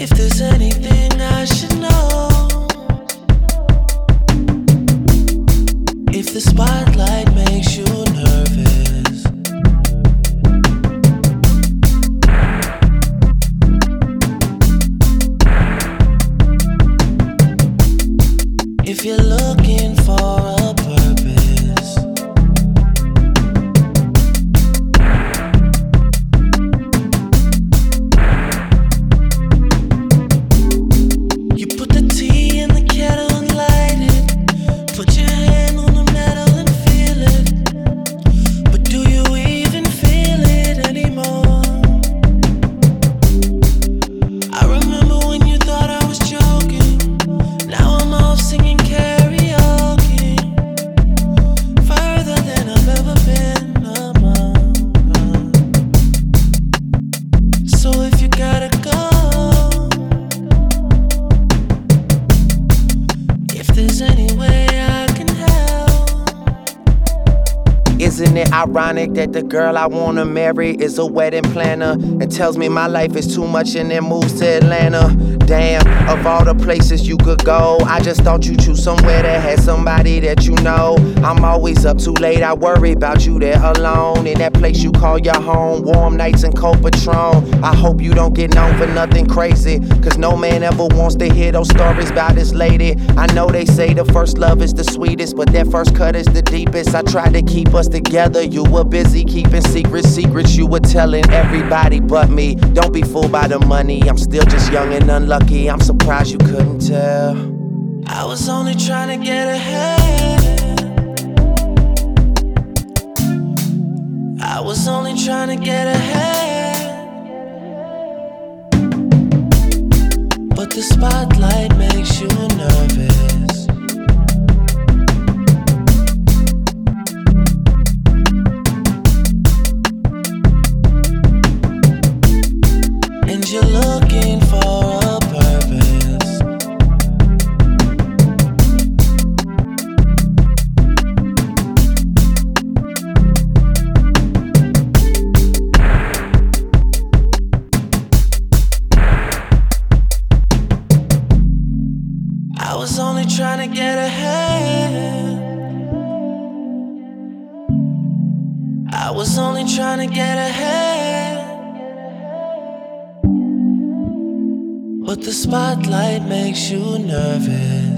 If there's anything I should know, if the spotlight makes you nervous, if you're looking for a purpose, you put the tea in the kettle and light it, put your hand on the metal and feel it, but do you even feel it anymore? I remember when you thought I was joking, now I'm off singing karaoke, further than I've ever been among. So if you gotta go, if there's any way I can help. Isn't it ironic that the girl I wanna marry is a wedding planner and tells me my life is too much and then moves to Atlanta? Damn, of all the places you could go, I just thought you'd choose somewhere that had somebody that you know. I'm always up too late, I worry about you there alone in that place you call your home. Warm nights and cold Patron. I hope you don't get known for nothing crazy, cause no man ever wants to hear those stories about this lady. I know they say the first love is the sweetest, but that first cut is the deepest. I tried to keep us together, you were busy keeping secrets you were telling everybody but me. Don't be fooled by the money, I'm still just young and unlucky. I'm surprised you couldn't tell. I was only trying to get ahead, I was only trying to get ahead, but the spotlight makes you nervous. And you're looking for a purpose, I was only trying to get ahead, I was only trying to get ahead, but the spotlight makes you nervous.